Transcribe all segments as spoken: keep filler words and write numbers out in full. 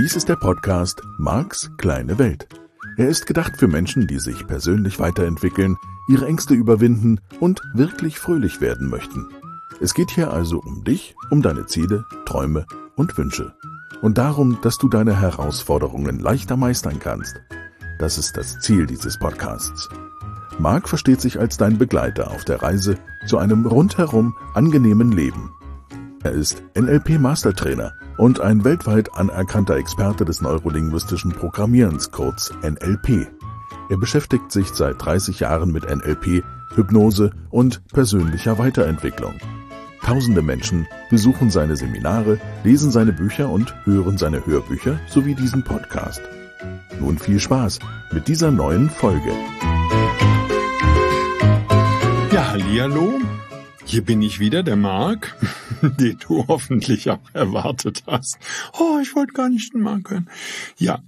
Dies ist der Podcast Marks kleine Welt. Er ist gedacht für Menschen, die sich persönlich weiterentwickeln, ihre Ängste überwinden und wirklich fröhlich werden möchten. Es geht hier also um dich, um deine Ziele, Träume und Wünsche. Und darum, dass du deine Herausforderungen leichter meistern kannst. Das ist das Ziel dieses Podcasts. Mark versteht sich als dein Begleiter auf der Reise zu einem rundherum angenehmen Leben. Er ist N L P-Mastertrainer und ein weltweit anerkannter Experte des neurolinguistischen Programmierens, kurz N L P. Er beschäftigt sich seit dreißig Jahren mit N L P, Hypnose und persönlicher Weiterentwicklung. Tausende Menschen besuchen seine Seminare, lesen seine Bücher und hören seine Hörbücher sowie diesen Podcast. Nun viel Spaß mit dieser neuen Folge. Ja, hallihallo. Hier bin ich wieder, der Mark, den du hoffentlich auch erwartet hast. Oh, ich wollte gar nicht den Mark hören. Ja,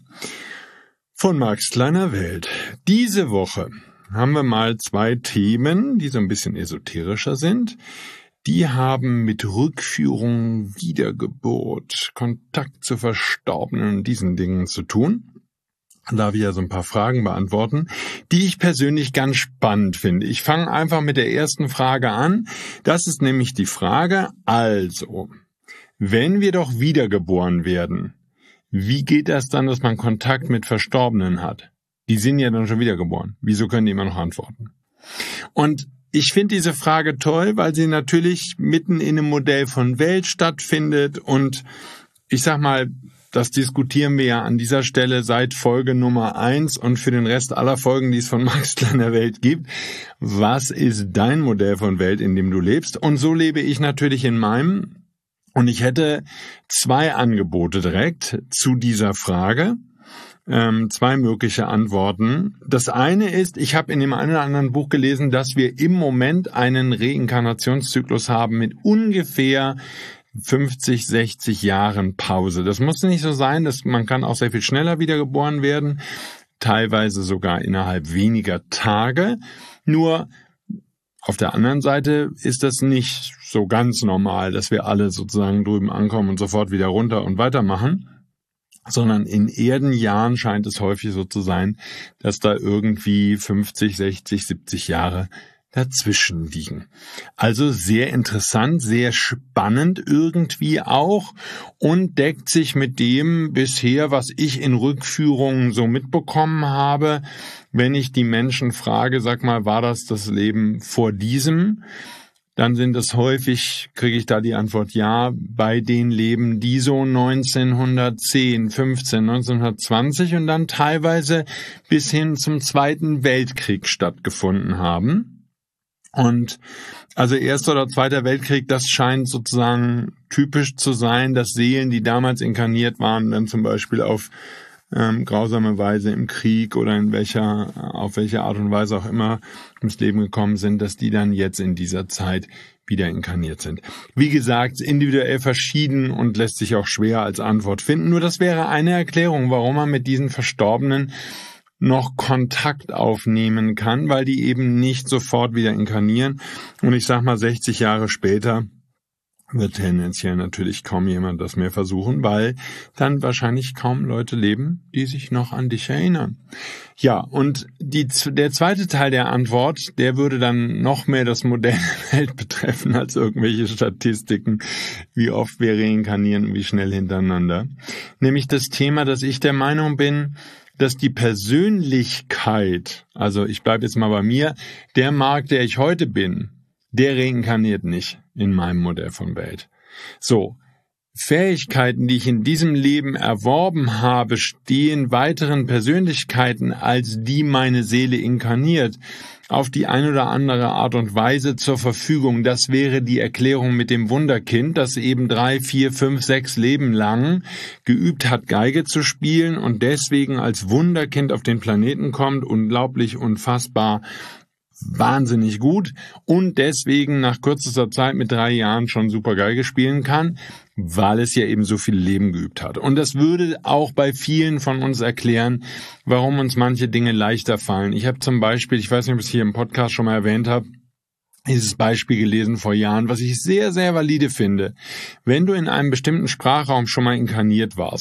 von Marks kleiner Welt. Diese Woche haben wir mal zwei Themen, die so ein bisschen esoterischer sind. Die haben mit Rückführung, Wiedergeburt, Kontakt zu Verstorbenen und diesen Dingen zu tun. Da darf ich ja so ein paar Fragen beantworten, die ich persönlich ganz spannend finde. Ich fange einfach mit der ersten Frage an. Das ist nämlich die Frage, also, wenn wir doch wiedergeboren werden, wie geht das dann, dass man Kontakt mit Verstorbenen hat? Die sind ja dann schon wiedergeboren. Wieso können die immer noch antworten? Und ich finde diese Frage toll, weil sie natürlich mitten in einem Modell von Welt stattfindet und ich sag mal, das diskutieren wir ja an dieser Stelle seit Folge Nummer eins und für den Rest aller Folgen, die es von Marks kleiner Welt gibt. Was ist dein Modell von Welt, in dem du lebst? Und so lebe ich natürlich in meinem. Und ich hätte zwei Angebote direkt zu dieser Frage. Ähm, zwei mögliche Antworten. Das eine ist, ich habe in dem einen oder anderen Buch gelesen, dass wir im Moment einen Reinkarnationszyklus haben mit ungefähr fünfzig, sechzig Jahren Pause. Das muss nicht so sein, dass man kann auch sehr viel schneller wiedergeboren werden, teilweise sogar innerhalb weniger Tage. Nur auf der anderen Seite ist das nicht so ganz normal, dass wir alle sozusagen drüben ankommen und sofort wieder runter und weitermachen, sondern in Erdenjahren scheint es häufig so zu sein, dass da irgendwie fünfzig, sechzig, siebzig Jahre dazwischen liegen. Also sehr interessant, sehr spannend irgendwie auch und deckt sich mit dem bisher, was ich in Rückführungen so mitbekommen habe. Wenn ich die Menschen frage, sag mal, war das das Leben vor diesem? Dann sind es häufig, kriege ich da die Antwort ja, bei den Leben, die so neunzehnhundertzehn, fünfzehn, neunzehnhundertzwanzig und dann teilweise bis hin zum Zweiten Weltkrieg stattgefunden haben. Und also Erster oder Zweiter Weltkrieg, das scheint sozusagen typisch zu sein, dass Seelen, die damals inkarniert waren, dann zum Beispiel auf ähm, grausame Weise im Krieg oder in welcher, auf welche Art und Weise auch immer ins Leben gekommen sind, dass die dann jetzt in dieser Zeit wieder inkarniert sind. Wie gesagt, individuell verschieden und lässt sich auch schwer als Antwort finden. Nur das wäre eine Erklärung, warum man mit diesen Verstorbenen noch Kontakt aufnehmen kann, weil die eben nicht sofort wieder inkarnieren. Und ich sag mal, sechzig Jahre später wird tendenziell natürlich kaum jemand das mehr versuchen, weil dann wahrscheinlich kaum Leute leben, die sich noch an dich erinnern. Ja, und die, der zweite Teil der Antwort, der würde dann noch mehr das Modell der Welt betreffen als irgendwelche Statistiken, wie oft wir reinkarnieren und wie schnell hintereinander. Nämlich das Thema, dass ich der Meinung bin, dass die Persönlichkeit, also ich bleibe jetzt mal bei mir, der Mark, der ich heute bin, der reinkarniert nicht in meinem Modell von Welt. So, Fähigkeiten, die ich in diesem Leben erworben habe, stehen weiteren Persönlichkeiten, als die meine Seele inkarniert, auf die eine oder andere Art und Weise zur Verfügung. Das wäre die Erklärung mit dem Wunderkind, das eben drei, vier, fünf, sechs Leben lang geübt hat, Geige zu spielen und deswegen als Wunderkind auf den Planeten kommt, unglaublich, unfassbar, wahnsinnig gut und deswegen nach kürzester Zeit mit drei Jahren schon super Geige spielen kann, weil es ja eben so viele Leben geübt hat. Und das würde auch bei vielen von uns erklären, warum uns manche Dinge leichter fallen. Ich habe zum Beispiel, ich weiß nicht, ob ich es hier im Podcast schon mal erwähnt habe, dieses Beispiel gelesen vor Jahren, was ich sehr, sehr valide finde. Wenn du in einem bestimmten Sprachraum schon mal inkarniert warst,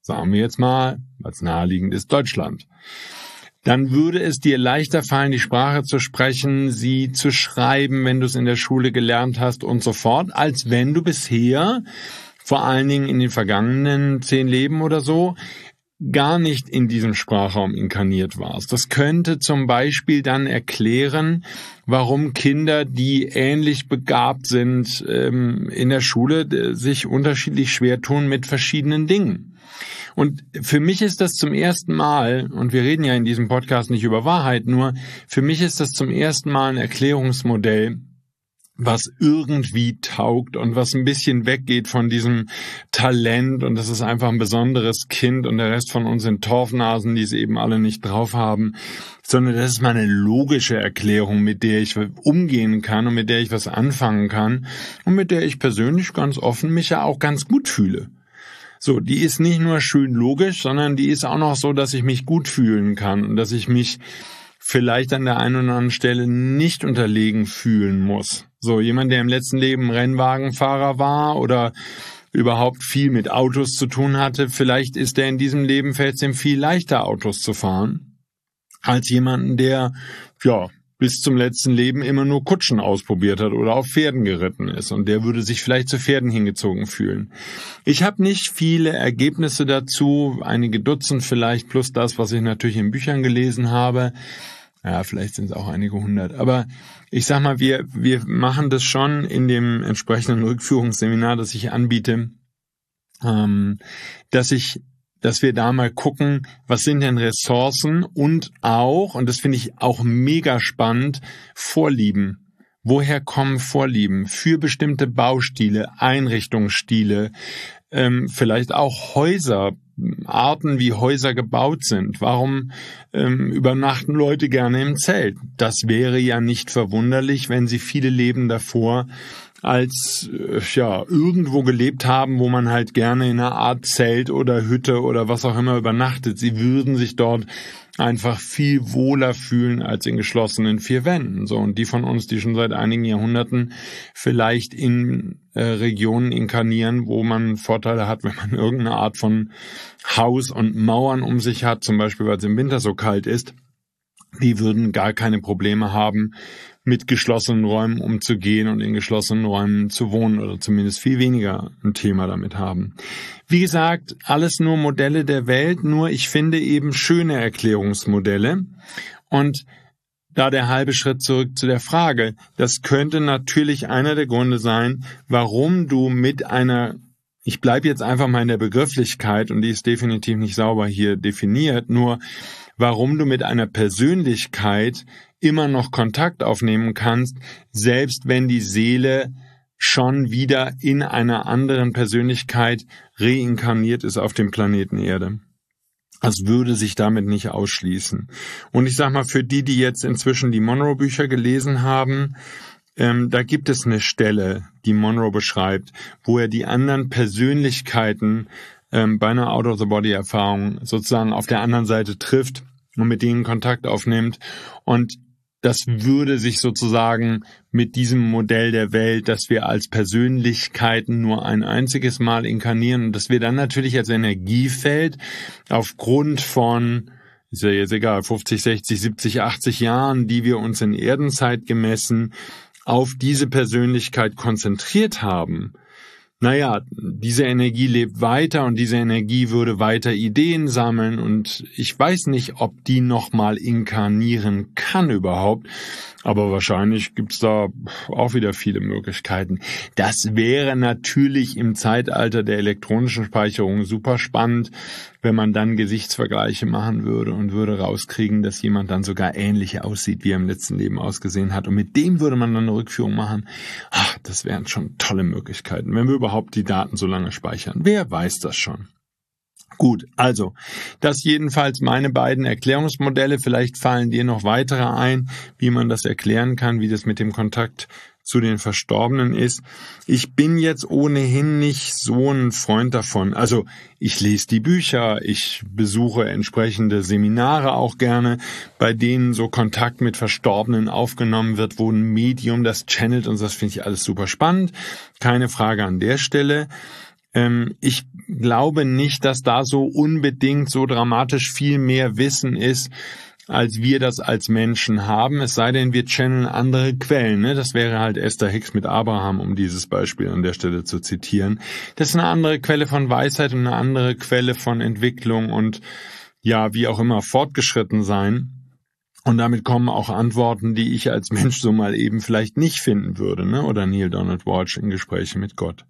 sagen wir jetzt mal, was naheliegend ist, Deutschland. Dann würde es dir leichter fallen, die Sprache zu sprechen, sie zu schreiben, wenn du es in der Schule gelernt hast und so fort, als wenn du bisher, vor allen Dingen in den vergangenen zehn Leben oder so, gar nicht in diesem Sprachraum inkarniert warst. Das könnte zum Beispiel dann erklären, warum Kinder, die ähnlich begabt sind, ähm, in der Schule sich unterschiedlich schwer tun mit verschiedenen Dingen. Und für mich ist das zum ersten Mal, und wir reden ja in diesem Podcast nicht über Wahrheit, nur für mich ist das zum ersten Mal ein Erklärungsmodell, was irgendwie taugt und was ein bisschen weggeht von diesem Talent und das ist einfach ein besonderes Kind und der Rest von uns sind Torfnasen, die es eben alle nicht drauf haben, sondern das ist mal eine logische Erklärung, mit der ich umgehen kann und mit der ich was anfangen kann und mit der ich persönlich ganz offen mich ja auch ganz gut fühle. So, die ist nicht nur schön logisch, sondern die ist auch noch so, dass ich mich gut fühlen kann und dass ich mich vielleicht an der einen oder anderen Stelle nicht unterlegen fühlen muss. So, jemand, der im letzten Leben Rennwagenfahrer war oder überhaupt viel mit Autos zu tun hatte, vielleicht ist er in diesem Leben, fällt es ihm viel leichter, Autos zu fahren, als jemanden, der, ja, bis zum letzten Leben immer nur Kutschen ausprobiert hat oder auf Pferden geritten ist und der würde sich vielleicht zu Pferden hingezogen fühlen. Ich habe nicht viele Ergebnisse dazu, einige Dutzend vielleicht, plus das, was ich natürlich in Büchern gelesen habe. Ja, vielleicht sind es auch einige hundert. Aber ich sag mal, wir wir machen das schon in dem entsprechenden Rückführungsseminar, das ich anbiete, ähm, dass ich dass wir da mal gucken, was sind denn Ressourcen und auch, und das finde ich auch mega spannend, Vorlieben. Woher kommen Vorlieben für bestimmte Baustile, Einrichtungsstile, ähm, vielleicht auch Häuser, Arten, wie Häuser gebaut sind. Warum ähm, übernachten Leute gerne im Zelt? Das wäre ja nicht verwunderlich, wenn sie viele Leben davor als äh, ja irgendwo gelebt haben, wo man halt gerne in einer Art Zelt oder Hütte oder was auch immer übernachtet. Sie würden sich dort einfach viel wohler fühlen als in geschlossenen vier Wänden. So, und die von uns, die schon seit einigen Jahrhunderten vielleicht in äh, Regionen inkarnieren, wo man Vorteile hat, wenn man irgendeine Art von Haus und Mauern um sich hat, zum Beispiel, weil es im Winter so kalt ist, die würden gar keine Probleme haben, mit geschlossenen Räumen umzugehen und in geschlossenen Räumen zu wohnen oder zumindest viel weniger ein Thema damit haben. Wie gesagt, alles nur Modelle der Welt, nur ich finde eben schöne Erklärungsmodelle. Und da der halbe Schritt zurück zu der Frage, das könnte natürlich einer der Gründe sein, warum du mit einer, ich bleibe jetzt einfach mal in der Begrifflichkeit und die ist definitiv nicht sauber hier definiert, nur warum du mit einer Persönlichkeit immer noch Kontakt aufnehmen kannst, selbst wenn die Seele schon wieder in einer anderen Persönlichkeit reinkarniert ist auf dem Planeten Erde. Das würde sich damit nicht ausschließen. Und ich sag mal, für die, die jetzt inzwischen die Monroe-Bücher gelesen haben, ähm, da gibt es eine Stelle, die Monroe beschreibt, wo er die anderen Persönlichkeiten ähm, bei einer Out-of-the-Body-Erfahrung sozusagen auf der anderen Seite trifft und mit denen Kontakt aufnimmt. Und das würde sich sozusagen mit diesem Modell der Welt, dass wir als Persönlichkeiten nur ein einziges Mal inkarnieren und dass wir dann natürlich als Energiefeld aufgrund von, ist ja jetzt egal, fünfzig, sechzig, siebzig, achtzig Jahren, die wir uns in Erdenzeit gemessen auf diese Persönlichkeit konzentriert haben, naja, diese Energie lebt weiter und diese Energie würde weiter Ideen sammeln und ich weiß nicht, ob die nochmal inkarnieren kann überhaupt, aber wahrscheinlich gibt's da auch wieder viele Möglichkeiten. Das wäre natürlich im Zeitalter der elektronischen Speicherung super spannend, wenn man dann Gesichtsvergleiche machen würde und würde rauskriegen, dass jemand dann sogar ähnlich aussieht, wie er im letzten Leben ausgesehen hat. Und mit dem würde man dann eine Rückführung machen. Ach, das wären schon tolle Möglichkeiten, wenn wir überhaupt die Daten so lange speichern. Wer weiß das schon? Gut, also, das jedenfalls meine beiden Erklärungsmodelle. Vielleicht fallen dir noch weitere ein, wie man das erklären kann, wie das mit dem Kontakt zu den Verstorbenen ist. Ich bin jetzt ohnehin nicht so ein Freund davon. Also, ich lese die Bücher, ich besuche entsprechende Seminare auch gerne, bei denen so Kontakt mit Verstorbenen aufgenommen wird, wo ein Medium das channelt und das finde ich alles super spannend. Keine Frage an der Stelle. Ähm, ich glaube nicht, dass da so unbedingt so dramatisch viel mehr Wissen ist, als wir das als Menschen haben, es sei denn, wir channeln andere Quellen. Ne? Das wäre halt Esther Hicks mit Abraham, um dieses Beispiel an der Stelle zu zitieren. Das ist eine andere Quelle von Weisheit und eine andere Quelle von Entwicklung und ja, wie auch immer, fortgeschritten sein. Und damit kommen auch Antworten, die ich als Mensch so mal eben vielleicht nicht finden würde, ne? Oder Neil Donald Walsch in Gespräche mit Gott.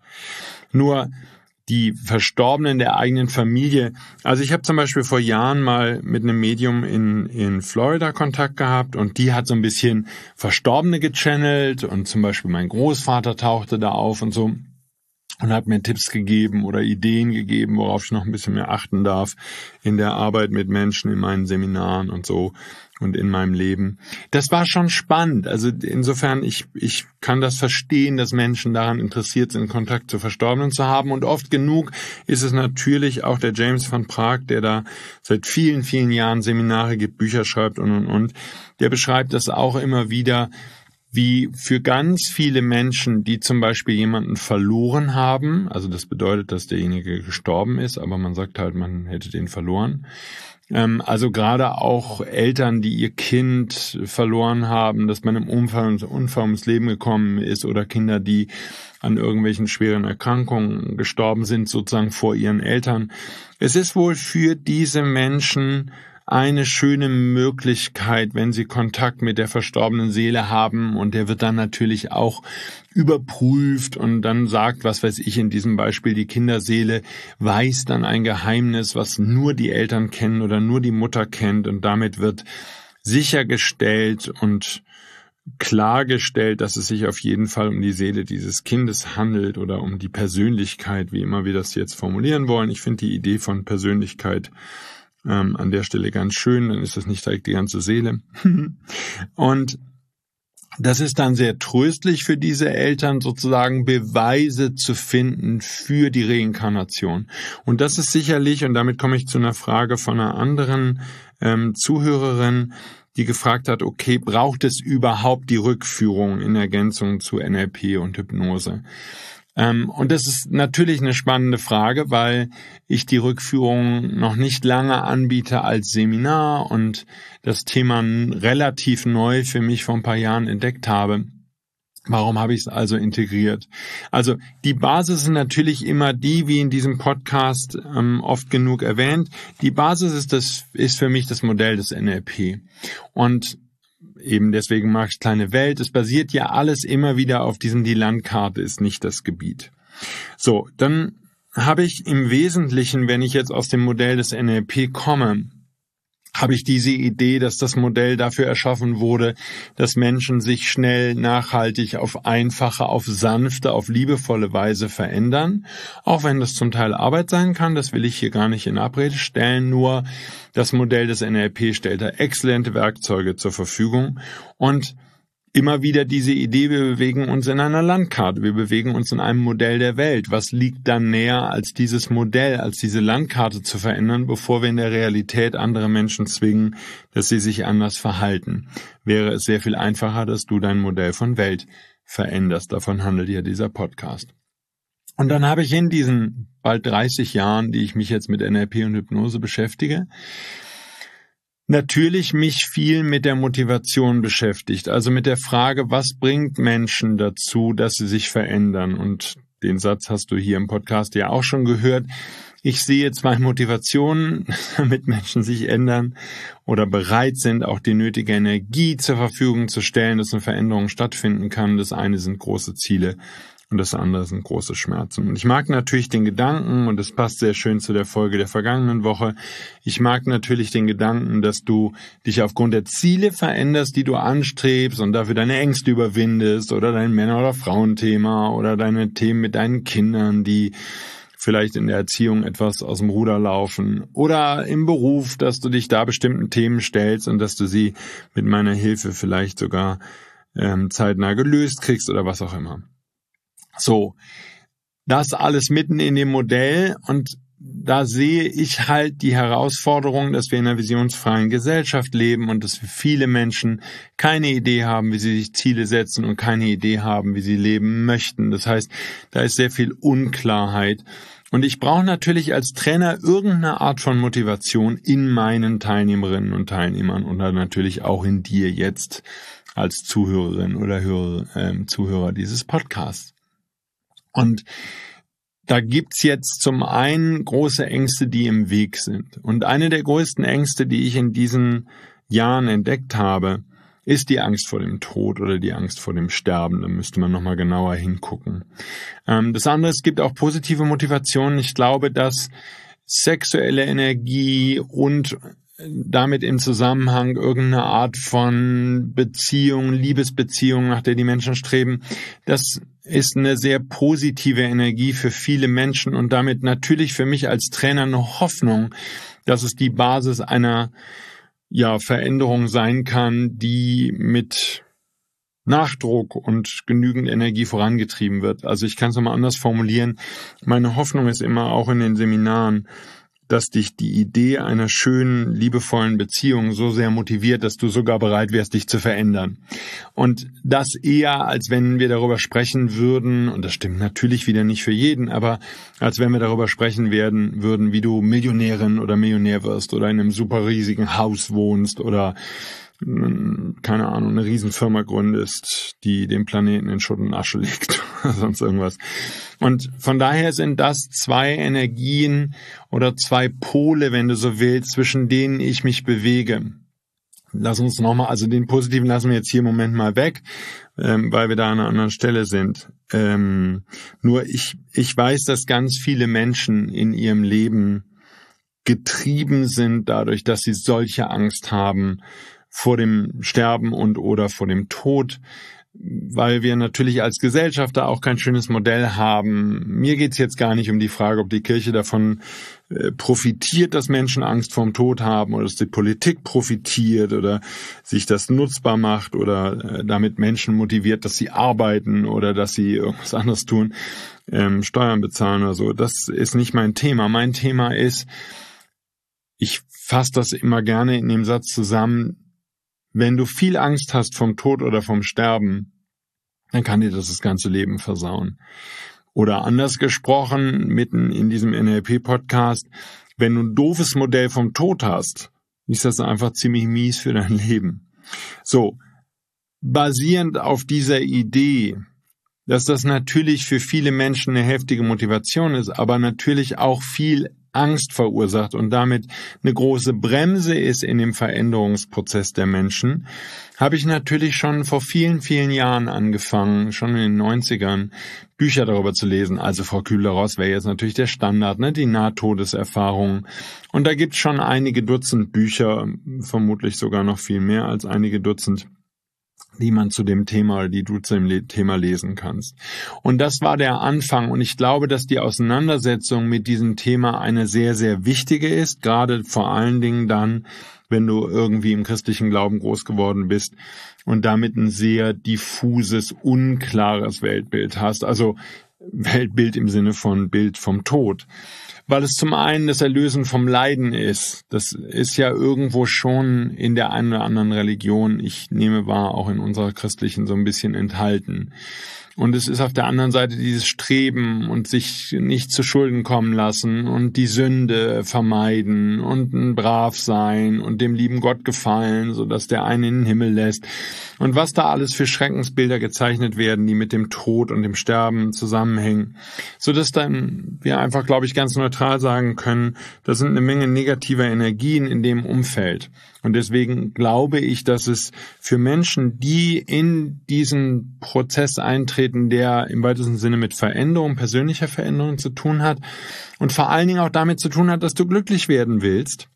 Nur die Verstorbenen der eigenen Familie. Also ich habe zum Beispiel vor Jahren mal mit einem Medium in in Florida Kontakt gehabt und die hat so ein bisschen Verstorbene gechannelt und zum Beispiel mein Großvater tauchte da auf und so und hat mir Tipps gegeben oder Ideen gegeben, worauf ich noch ein bisschen mehr achten darf in der Arbeit mit Menschen, in meinen Seminaren und so und in meinem Leben. Das war schon spannend. Also insofern, ich ich kann das verstehen, dass Menschen daran interessiert sind, Kontakt zu Verstorbenen zu haben. Und oft genug ist es natürlich auch der James van Praagh, der da seit vielen, vielen Jahren Seminare gibt, Bücher schreibt und, und, und. Der beschreibt das auch immer wieder, wie für ganz viele Menschen, die zum Beispiel jemanden verloren haben, also das bedeutet, dass derjenige gestorben ist, aber man sagt halt, man hätte den verloren. Ähm, also gerade auch Eltern, die ihr Kind verloren haben, das bei einem Unfall, Unfall ums Leben gekommen ist oder Kinder, die an irgendwelchen schweren Erkrankungen gestorben sind, sozusagen vor ihren Eltern. Es ist wohl für diese Menschen eine schöne Möglichkeit, wenn sie Kontakt mit der verstorbenen Seele haben und der wird dann natürlich auch überprüft und dann sagt, was weiß ich in diesem Beispiel, die Kinderseele weiß dann ein Geheimnis, was nur die Eltern kennen oder nur die Mutter kennt und damit wird sichergestellt und klargestellt, dass es sich auf jeden Fall um die Seele dieses Kindes handelt oder um die Persönlichkeit, wie immer wir das jetzt formulieren wollen. Ich finde die Idee von Persönlichkeit Ähm, an der Stelle ganz schön, dann ist das nicht direkt die ganze Seele. Und das ist dann sehr tröstlich für diese Eltern, sozusagen Beweise zu finden für die Reinkarnation. Und das ist sicherlich, und damit komme ich zu einer Frage von einer anderen ähm, Zuhörerin, die gefragt hat, okay, braucht es überhaupt die Rückführung in Ergänzung zu N L P und Hypnose? Ähm, und das ist natürlich eine spannende Frage, weil ich die Rückführung noch nicht lange anbiete als Seminar und das Thema relativ neu für mich vor ein paar Jahren entdeckt habe. Warum habe ich es also integriert? Also die Basis ist natürlich immer die, wie in diesem Podcast ähm, oft genug erwähnt. Die Basis ist das ist für mich das Modell des N L P. Und eben deswegen mag ich kleine Welt. Es basiert ja alles immer wieder auf diesem, die Landkarte ist nicht das Gebiet. So, dann habe ich im Wesentlichen, wenn ich jetzt aus dem Modell des N L P komme, habe ich diese Idee, dass das Modell dafür erschaffen wurde, dass Menschen sich schnell, nachhaltig, auf einfache, auf sanfte, auf liebevolle Weise verändern. Auch wenn das zum Teil Arbeit sein kann, das will ich hier gar nicht in Abrede stellen, nur das Modell des N L P stellt da exzellente Werkzeuge zur Verfügung und immer wieder diese Idee, wir bewegen uns in einer Landkarte, wir bewegen uns in einem Modell der Welt. Was liegt dann näher, als dieses Modell, als diese Landkarte zu verändern, bevor wir in der Realität andere Menschen zwingen, dass sie sich anders verhalten? Wäre es sehr viel einfacher, dass du dein Modell von Welt veränderst. Davon handelt ja dieser Podcast. Und dann habe ich in diesen bald dreißig Jahren, die ich mich jetzt mit N L P und Hypnose beschäftige, natürlich mich viel mit der Motivation beschäftigt, also mit der Frage, was bringt Menschen dazu, dass sie sich verändern? Und den Satz hast du hier im Podcast ja auch schon gehört. Ich sehe zwei Motivationen, damit Menschen sich ändern oder bereit sind, auch die nötige Energie zur Verfügung zu stellen, dass eine Veränderung stattfinden kann. Das eine sind große Ziele und das andere sind große Schmerzen. Und ich mag natürlich den Gedanken, und das passt sehr schön zu der Folge der vergangenen Woche, ich mag natürlich den Gedanken, dass du dich aufgrund der Ziele veränderst, die du anstrebst und dafür deine Ängste überwindest oder dein Männer- oder Frauenthema oder deine Themen mit deinen Kindern, die vielleicht in der Erziehung etwas aus dem Ruder laufen oder im Beruf, dass du dich da bestimmten Themen stellst und dass du sie mit meiner Hilfe vielleicht sogar ähm, zeitnah gelöst kriegst oder was auch immer. So, das alles mitten in dem Modell und da sehe ich halt die Herausforderung, dass wir in einer visionsfreien Gesellschaft leben und dass viele Menschen keine Idee haben, wie sie sich Ziele setzen und keine Idee haben, wie sie leben möchten. Das heißt, da ist sehr viel Unklarheit. Und ich brauche natürlich als Trainer irgendeine Art von Motivation in meinen Teilnehmerinnen und Teilnehmern und dann natürlich auch in dir jetzt als Zuhörerin oder Hörer, äh, Zuhörer dieses Podcasts. Und da gibt's jetzt zum einen große Ängste, die im Weg sind. Und eine der größten Ängste, die ich in diesen Jahren entdeckt habe, ist die Angst vor dem Tod oder die Angst vor dem Sterben. Da müsste man nochmal genauer hingucken. Ähm, das andere, es gibt auch positive Motivationen. Ich glaube, dass sexuelle Energie und damit im Zusammenhang irgendeine Art von Beziehung, Liebesbeziehung, nach der die Menschen streben, das ist eine sehr positive Energie für viele Menschen und damit natürlich für mich als Trainer eine Hoffnung, dass es die Basis einer ja, Veränderung sein kann, die mit Nachdruck und genügend Energie vorangetrieben wird. Also ich kann es nochmal anders formulieren. Meine Hoffnung ist immer auch in den Seminaren, dass dich die Idee einer schönen, liebevollen Beziehung so sehr motiviert, dass du sogar bereit wärst, dich zu verändern. Und das eher, als wenn wir darüber sprechen würden, und das stimmt natürlich wieder nicht für jeden, aber als wenn wir darüber sprechen werden würden, wie du Millionärin oder Millionär wirst oder in einem super riesigen Haus wohnst oder keine Ahnung, eine Riesenfirma gründest, die den Planeten in Schutt und Asche legt oder sonst irgendwas. Und von daher sind das zwei Energien oder zwei Pole, wenn du so willst, zwischen denen ich mich bewege. Lass uns nochmal, also den positiven lassen wir jetzt hier im Moment mal weg, ähm, weil wir da an einer anderen Stelle sind. Ähm, nur ich, ich weiß, dass ganz viele Menschen in ihrem Leben getrieben sind dadurch, dass sie solche Angst haben, vor dem Sterben und oder vor dem Tod, weil wir natürlich als Gesellschaft da auch kein schönes Modell haben. Mir geht's jetzt gar nicht um die Frage, ob die Kirche davon äh, profitiert, dass Menschen Angst vorm Tod haben oder dass die Politik profitiert oder sich das nutzbar macht oder äh, damit Menschen motiviert, dass sie arbeiten oder dass sie irgendwas anderes tun, ähm, Steuern bezahlen oder so. Das ist nicht mein Thema. Mein Thema ist, ich fasse das immer gerne in dem Satz zusammen, wenn du viel Angst hast vom Tod oder vom Sterben, dann kann dir das das ganze Leben versauen. Oder anders gesprochen, mitten in diesem N L P-Podcast, wenn du ein doofes Modell vom Tod hast, ist das einfach ziemlich mies für dein Leben. So, basierend auf dieser Idee, dass das natürlich für viele Menschen eine heftige Motivation ist, aber natürlich auch viel Angst verursacht und damit eine große Bremse ist in dem Veränderungsprozess der Menschen, habe ich natürlich schon vor vielen, vielen Jahren angefangen, schon in den neunzigern, Bücher darüber zu lesen. Also Frau Kübler-Ross wäre jetzt natürlich der Standard, ne, die Nahtodeserfahrung. Und da gibt es schon einige Dutzend Bücher, vermutlich sogar noch viel mehr als einige Dutzend, die man zu dem Thema oder die du zu dem Thema lesen kannst. Und das war der Anfang. Und ich glaube, dass die Auseinandersetzung mit diesem Thema eine sehr, sehr wichtige ist, gerade vor allen Dingen dann, wenn du irgendwie im christlichen Glauben groß geworden bist und damit ein sehr diffuses, unklares Weltbild hast. Also Weltbild im Sinne von Bild vom Tod. Weil es zum einen das Erlösen vom Leiden ist. Das ist ja irgendwo schon in der einen oder anderen Religion, ich nehme wahr, auch in unserer christlichen so ein bisschen enthalten. Und es ist auf der anderen Seite dieses Streben und sich nicht zu Schulden kommen lassen und die Sünde vermeiden und ein brav sein und dem lieben Gott gefallen, sodass der einen in den Himmel lässt. Und was da alles für Schreckensbilder gezeichnet werden, die mit dem Tod und dem Sterben zusammenhängen, sodass dann wir einfach, glaube ich, ganz neutral sagen können, da sind eine Menge negativer Energien in dem Umfeld. Und deswegen glaube ich, dass es für Menschen, die in diesen Prozess eintreten, der im weitesten Sinne mit Veränderung, persönlicher Veränderung zu tun hat und vor allen Dingen auch damit zu tun hat, dass du glücklich werden willst,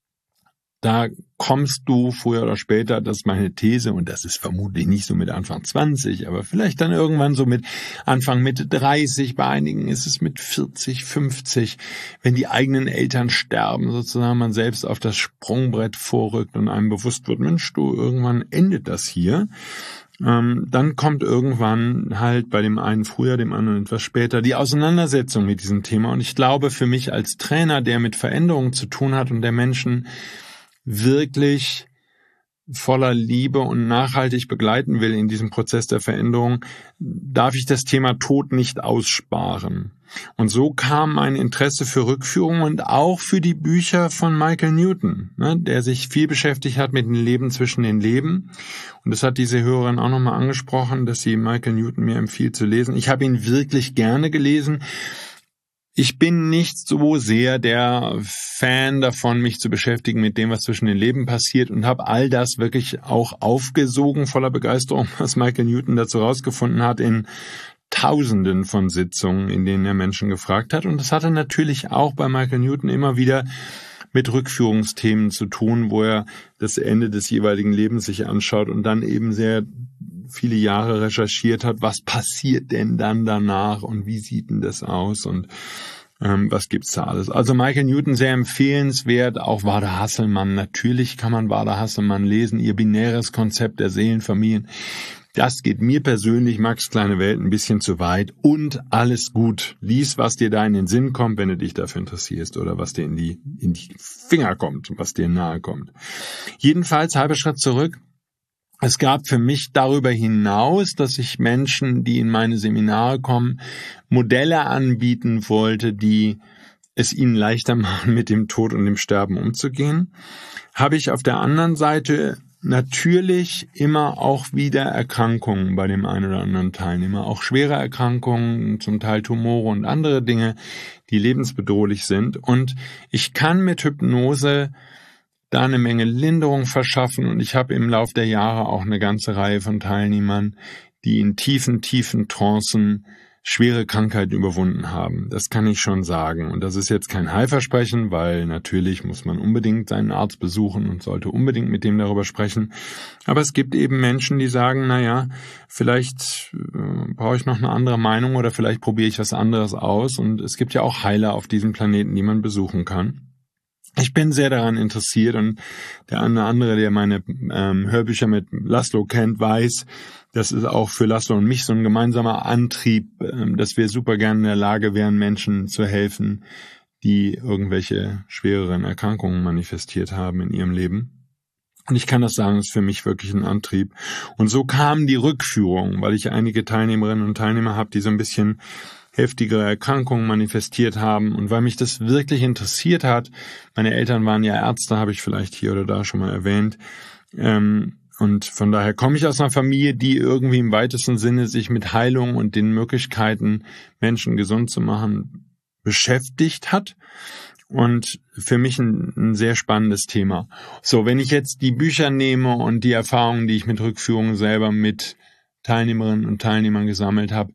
da kommst du früher oder später, das ist meine These, und das ist vermutlich nicht so mit Anfang zwanzig, aber vielleicht dann irgendwann so mit Anfang Mitte dreißig, bei einigen ist es mit vierzig, fünfzig, wenn die eigenen Eltern sterben, sozusagen man selbst auf das Sprungbrett vorrückt und einem bewusst wird, Mensch, du, irgendwann endet das hier. Ähm, dann kommt irgendwann halt bei dem einen früher, dem anderen etwas später die Auseinandersetzung mit diesem Thema. Und ich glaube, für mich als Trainer, der mit Veränderungen zu tun hat und der Menschen wirklich voller Liebe und nachhaltig begleiten will in diesem Prozess der Veränderung, darf ich das Thema Tod nicht aussparen. Und so kam mein Interesse für Rückführung und auch für die Bücher von Michael Newton, ne, der sich viel beschäftigt hat mit dem Leben zwischen den Leben. Und das hat diese Hörerin auch nochmal angesprochen, dass sie Michael Newton mir empfiehlt zu lesen. Ich habe ihn wirklich gerne gelesen. Ich bin nicht so sehr der Fan davon, mich zu beschäftigen mit dem, was zwischen den Leben passiert, und habe all das wirklich auch aufgesogen voller Begeisterung, was Michael Newton dazu rausgefunden hat in Tausenden von Sitzungen, in denen er Menschen gefragt hat. Und das hatte natürlich auch bei Michael Newton immer wieder mit Rückführungsthemen zu tun, wo er das Ende des jeweiligen Lebens sich anschaut und dann eben sehr viele Jahre recherchiert hat, was passiert denn dann danach und wie sieht denn das aus und ähm, was gibt's da alles. Also Michael Newton sehr empfehlenswert, auch Wada Hasselmann. Natürlich kann man Wada Hasselmann lesen, ihr binäres Konzept der Seelenfamilien. Das geht mir persönlich, Max Kleine Welt, ein bisschen zu weit, und alles gut. Lies, was dir da in den Sinn kommt, wenn du dich dafür interessierst, oder was dir in die, in die Finger kommt, was dir nahe kommt. Jedenfalls, halber Schritt zurück. Es gab für mich darüber hinaus, dass ich Menschen, die in meine Seminare kommen, Modelle anbieten wollte, die es ihnen leichter machen, mit dem Tod und dem Sterben umzugehen, habe ich auf der anderen Seite natürlich immer auch wieder Erkrankungen bei dem einen oder anderen Teilnehmer, auch schwere Erkrankungen, zum Teil Tumore und andere Dinge, die lebensbedrohlich sind. Und ich kann mit Hypnose da eine Menge Linderung verschaffen, und ich habe im Lauf der Jahre auch eine ganze Reihe von Teilnehmern, die in tiefen, tiefen Trancen schwere Krankheiten überwunden haben. Das kann ich schon sagen. Und das ist jetzt kein Heilversprechen, weil natürlich muss man unbedingt seinen Arzt besuchen und sollte unbedingt mit dem darüber sprechen. Aber es gibt eben Menschen, die sagen, naja, vielleicht äh, brauche ich noch eine andere Meinung oder vielleicht probiere ich was anderes aus. Und es gibt ja auch Heiler auf diesem Planeten, die man besuchen kann. Ich bin sehr daran interessiert, und der eine andere, der meine ähm, Hörbücher mit Laszlo kennt, weiß, das ist auch für Laszlo und mich so ein gemeinsamer Antrieb, ähm, dass wir super gerne in der Lage wären, Menschen zu helfen, die irgendwelche schwereren Erkrankungen manifestiert haben in ihrem Leben. Und ich kann das sagen, das ist für mich wirklich ein Antrieb. Und so kam die Rückführung, weil ich einige Teilnehmerinnen und Teilnehmer habe, die so ein bisschen heftigere Erkrankungen manifestiert haben, und weil mich das wirklich interessiert hat, meine Eltern waren ja Ärzte, habe ich vielleicht hier oder da schon mal erwähnt, ähm, und von daher komme ich aus einer Familie, die irgendwie im weitesten Sinne sich mit Heilung und den Möglichkeiten, Menschen gesund zu machen, beschäftigt hat. Und für mich ein, ein sehr spannendes Thema. So, wenn ich jetzt die Bücher nehme und die Erfahrungen, die ich mit Rückführungen selber mit Teilnehmerinnen und Teilnehmern gesammelt habe,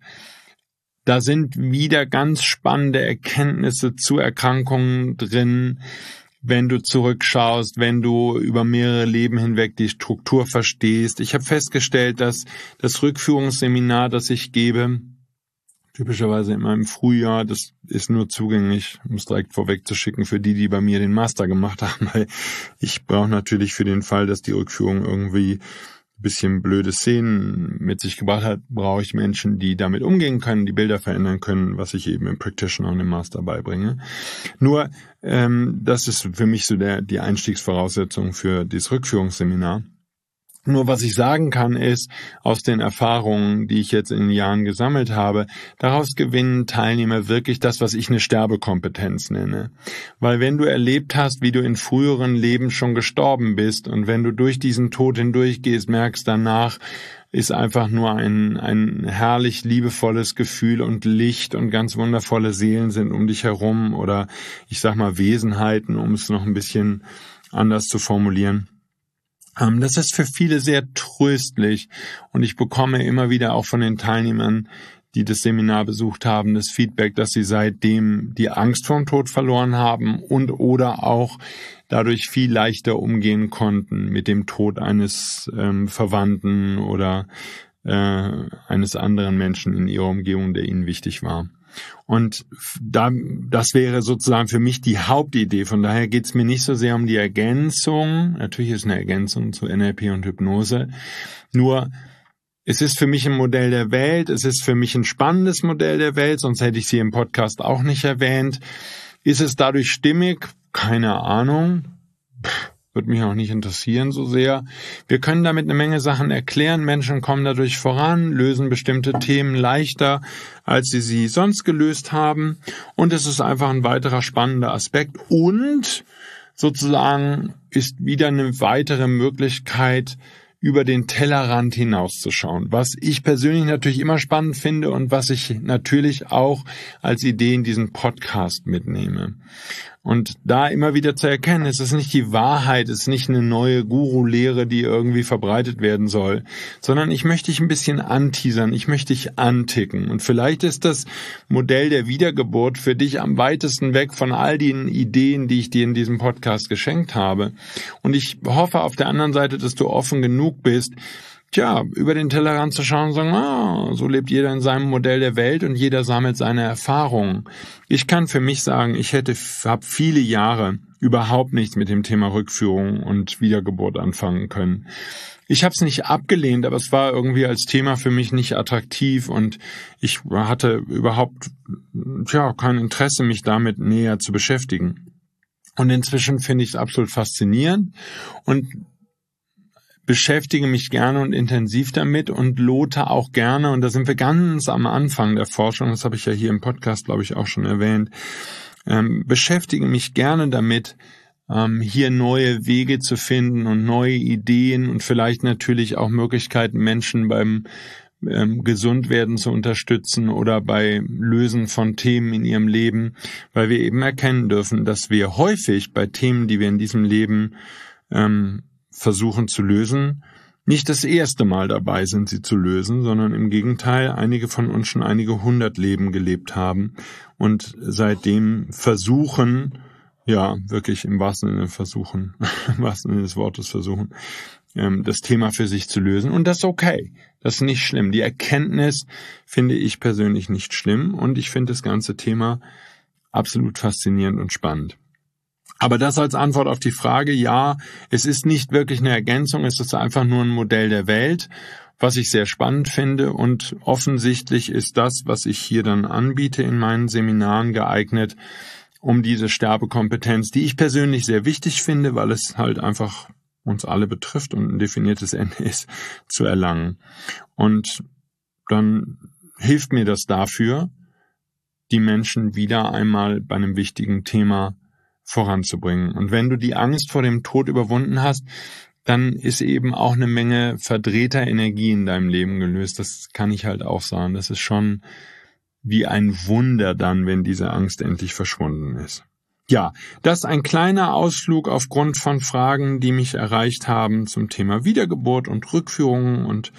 da sind wieder ganz spannende Erkenntnisse zu Erkrankungen drin, wenn du zurückschaust, wenn du über mehrere Leben hinweg die Struktur verstehst. Ich habe festgestellt, dass das Rückführungsseminar, das ich gebe, typischerweise immer im Frühjahr, das ist nur zugänglich, um es direkt vorweg zu schicken, für die, die bei mir den Master gemacht haben, weil ich brauche natürlich für den Fall, dass die Rückführung irgendwie bisschen blöde Szenen mit sich gebracht hat, brauche ich Menschen, die damit umgehen können, die Bilder verändern können, was ich eben im Practitioner und im Master beibringe. Nur, ähm, das ist für mich so der die Einstiegsvoraussetzung für dieses Rückführungsseminar. Nur was ich sagen kann ist, aus den Erfahrungen, die ich jetzt in den Jahren gesammelt habe, daraus gewinnen Teilnehmer wirklich das, was ich eine Sterbekompetenz nenne. Weil wenn du erlebt hast, wie du in früheren Leben schon gestorben bist, und wenn du durch diesen Tod hindurchgehst, merkst danach, ist einfach nur ein, ein herrlich liebevolles Gefühl und Licht, und ganz wundervolle Seelen sind um dich herum, oder ich sag mal Wesenheiten, um es noch ein bisschen anders zu formulieren. Das ist für viele sehr tröstlich, und ich bekomme immer wieder auch von den Teilnehmern, die das Seminar besucht haben, das Feedback, dass sie seitdem die Angst vor dem Tod verloren haben und oder auch dadurch viel leichter umgehen konnten mit dem Tod eines ähm, Verwandten oder äh, eines anderen Menschen in ihrer Umgebung, der ihnen wichtig war. Und da, das wäre sozusagen für mich die Hauptidee. Von daher geht es mir nicht so sehr um die Ergänzung. Natürlich ist eine Ergänzung zu N L P und Hypnose. Nur Es ist für mich ein Modell der Welt, es ist für mich ein spannendes Modell der Welt, sonst hätte ich es hier im Podcast auch nicht erwähnt. Ist es dadurch stimmig? Keine Ahnung. Pff. Würde mich auch nicht interessieren so sehr. Wir können damit eine Menge Sachen erklären. Menschen kommen dadurch voran, lösen bestimmte Themen leichter, als sie sie sonst gelöst haben. Und es ist einfach ein weiterer spannender Aspekt. Und sozusagen ist wieder eine weitere Möglichkeit, über den Tellerrand hinauszuschauen, was ich persönlich natürlich immer spannend finde und was ich natürlich auch als Idee in diesen Podcast mitnehme. Und da immer wieder zu erkennen, es ist nicht die Wahrheit, es ist nicht eine neue Guru-Lehre, die irgendwie verbreitet werden soll, sondern ich möchte dich ein bisschen anteasern, ich möchte dich anticken. Und vielleicht ist das Modell der Wiedergeburt für dich am weitesten weg von all den Ideen, die ich dir in diesem Podcast geschenkt habe. Und ich hoffe auf der anderen Seite, dass du offen genug bist, tja, über den Tellerrand zu schauen und sagen, ah, so lebt jeder in seinem Modell der Welt und jeder sammelt seine Erfahrungen. Ich kann für mich sagen, ich hätte, habe viele Jahre überhaupt nichts mit dem Thema Rückführung und Wiedergeburt anfangen können. Ich habe es nicht abgelehnt, aber es war irgendwie als Thema für mich nicht attraktiv und ich hatte überhaupt, tja, kein Interesse, mich damit näher zu beschäftigen. Und inzwischen finde ich es absolut faszinierend und beschäftige mich gerne und intensiv damit und lote auch gerne, und da sind wir ganz am Anfang der Forschung, das habe ich ja hier im Podcast, glaube ich, auch schon erwähnt, ähm, beschäftige mich gerne damit, ähm, hier neue Wege zu finden und neue Ideen und vielleicht natürlich auch Möglichkeiten, Menschen beim ähm, Gesundwerden zu unterstützen oder bei Lösen von Themen in ihrem Leben, weil wir eben erkennen dürfen, dass wir häufig bei Themen, die wir in diesem Leben ähm, versuchen zu lösen, nicht das erste Mal dabei sind, sie zu lösen, sondern im Gegenteil, einige von uns schon einige hundert Leben gelebt haben und seitdem versuchen, ja, wirklich im wahrsten Sinne versuchen, im wahrsten Sinne des Wortes versuchen, ähm, das Thema für sich zu lösen. Und das ist okay. Das ist nicht schlimm. Die Erkenntnis finde ich persönlich nicht schlimm und ich finde das ganze Thema absolut faszinierend und spannend. Aber das als Antwort auf die Frage, ja, es ist nicht wirklich eine Ergänzung, es ist einfach nur ein Modell der Welt, was ich sehr spannend finde, und offensichtlich ist das, was ich hier dann anbiete in meinen Seminaren, geeignet, um diese Sterbekompetenz, die ich persönlich sehr wichtig finde, weil es halt einfach uns alle betrifft und ein definiertes Ende ist, zu erlangen. Und dann hilft mir das dafür, die Menschen wieder einmal bei einem wichtigen Thema voranzubringen. Und wenn du die Angst vor dem Tod überwunden hast, dann ist eben auch eine Menge verdrehter Energie in deinem Leben gelöst. Das kann ich halt auch sagen. Das ist schon wie ein Wunder dann, wenn diese Angst endlich verschwunden ist. Ja, das ist ein kleiner Ausflug aufgrund von Fragen, die mich erreicht haben zum Thema Wiedergeburt und Rückführungen und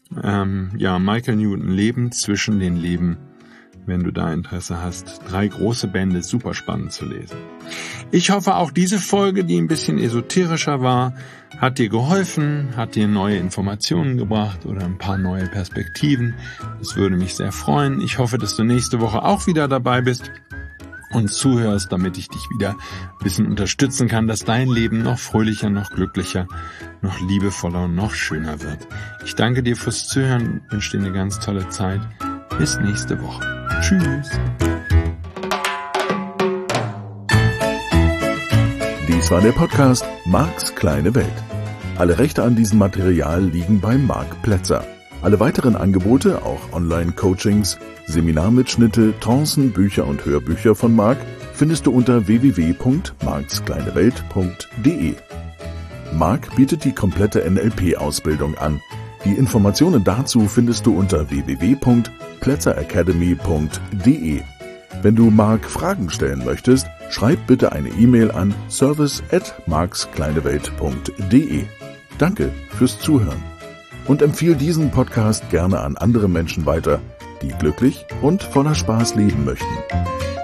ähm, ja, Michael Newton, Leben zwischen den Leben. Wenn du da Interesse hast, drei große Bände, super spannend zu lesen. Ich hoffe, auch diese Folge, die ein bisschen esoterischer war, hat dir geholfen, hat dir neue Informationen gebracht oder ein paar neue Perspektiven. Das würde mich sehr freuen. Ich hoffe, dass du nächste Woche auch wieder dabei bist und zuhörst, damit ich dich wieder ein bisschen unterstützen kann, dass dein Leben noch fröhlicher, noch glücklicher, noch liebevoller und noch schöner wird. Ich danke dir fürs Zuhören, wünsche dir eine ganz tolle Zeit. Bis nächste Woche. Tschüss. Dies war der Podcast Marks kleine Welt. Alle Rechte an diesem Material liegen bei Marc Plätzer. Alle weiteren Angebote, auch Online-Coachings, Seminarmitschnitte, Trancen, Bücher und Hörbücher von Marc, findest du unter w w w punkt marks kleine welt punkt d e. Marc bietet die komplette N L P-Ausbildung an. Die Informationen dazu findest du unter w w w punkt plätzer academy punkt d e. Wenn du Marc Fragen stellen möchtest, schreib bitte eine E-Mail an service at marks kleine welt punkt d e. Danke fürs Zuhören und empfehle diesen Podcast gerne an andere Menschen weiter, die glücklich und voller Spaß leben möchten.